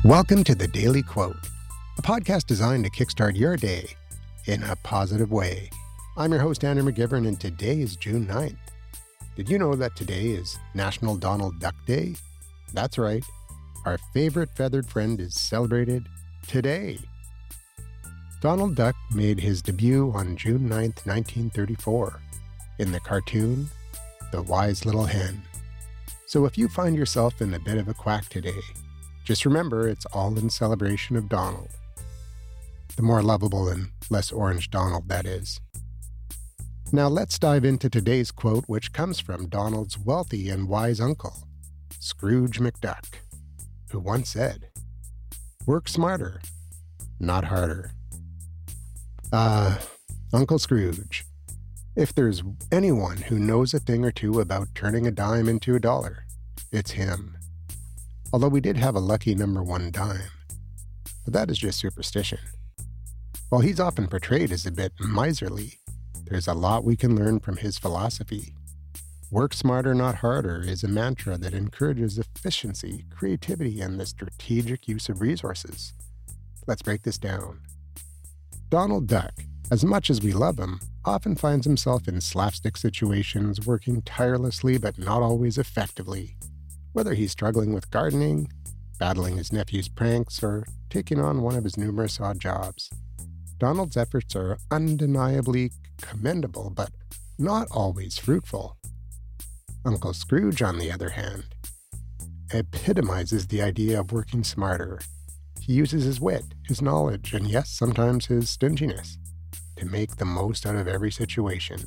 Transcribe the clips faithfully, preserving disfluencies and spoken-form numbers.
Welcome to the Daily Quote, a podcast designed to kickstart your day in a positive way. I'm your host, Andrew McGivern, and today is June ninth. Did you know that today is National Donald Duck Day? That's right. Our favorite feathered friend is celebrated today. Donald Duck made his debut on June ninth, nineteen thirty-four, in the cartoon, The Wise Little Hen. So if you find yourself in a bit of a quack today, just remember it's all in celebration of Donald. The more lovable and less orange Donald, that is. Now let's dive into today's quote, which comes from Donald's wealthy and wise uncle, Scrooge McDuck, who once said, "Work smarter, not harder." Ah, uh, Uncle Scrooge. If there's anyone who knows a thing or two about turning a dime into a dollar, it's him. Although we did have a lucky number one dime, but that is just superstition. While he's often portrayed as a bit miserly, there's a lot we can learn from his philosophy. Work smarter, not harder is a mantra that encourages efficiency, creativity, and the strategic use of resources. Let's break this down. Donald Duck, as much as we love him, often finds himself in slapstick situations, working tirelessly but not always effectively. Whether he's struggling with gardening, battling his nephew's pranks, or taking on one of his numerous odd jobs, Donald's efforts are undeniably commendable, but not always fruitful. Uncle Scrooge, on the other hand, epitomizes the idea of working smarter. He uses his wit, his knowledge, and yes, sometimes his stinginess, to make the most out of every situation.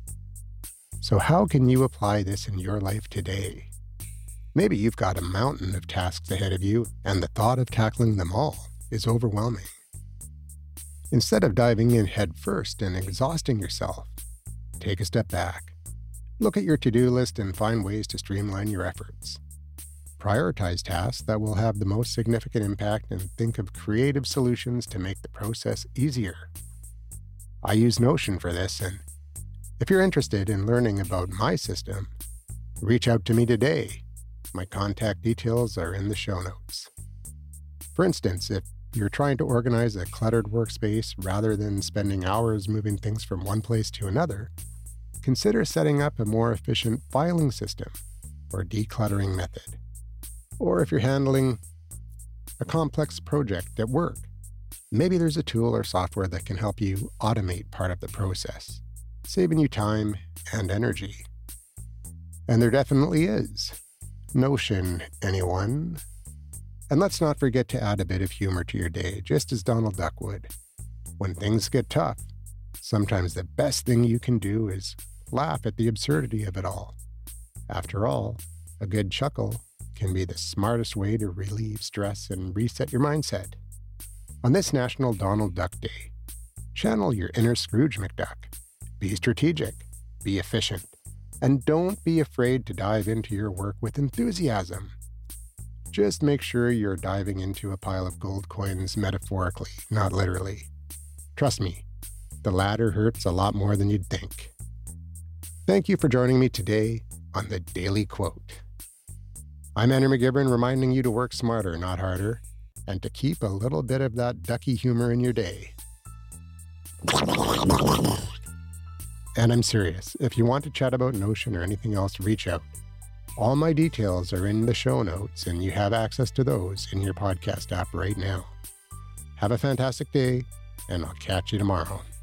So how can you apply this in your life today? Maybe you've got a mountain of tasks ahead of you, and the thought of tackling them all is overwhelming. Instead of diving in head first and exhausting yourself, take a step back. Look at your to-do list and find ways to streamline your efforts. Prioritize tasks that will have the most significant impact and think of creative solutions to make the process easier. I use Notion for this, and if you're interested in learning about my system, reach out to me today. My contact details are in the show notes. For instance, if you're trying to organize a cluttered workspace rather than spending hours moving things from one place to another, consider setting up a more efficient filing system or decluttering method. Or if you're handling a complex project at work, maybe there's a tool or software that can help you automate part of the process, saving you time and energy. And there definitely is. Notion, anyone? And let's not forget to add a bit of humor to your day, just as Donald Duck would. When things get tough, sometimes the best thing you can do is laugh at the absurdity of it all. After all, a good chuckle can be the smartest way to relieve stress and reset your mindset. On this National Donald Duck Day, channel your inner Scrooge McDuck. Be strategic, be efficient, and don't be afraid to dive into your work with enthusiasm. Just make sure you're diving into a pile of gold coins metaphorically, not literally. Trust me, the latter hurts a lot more than you'd think. Thank you for joining me today on the Daily Quote. I'm Andrew McGivern, reminding you to work smarter, not harder, and to keep a little bit of that ducky humor in your day. And I'm serious. If you want to chat about Notion or anything else, reach out. All my details are in the show notes, and you have access to those in your podcast app right now. Have a fantastic day, and I'll catch you tomorrow.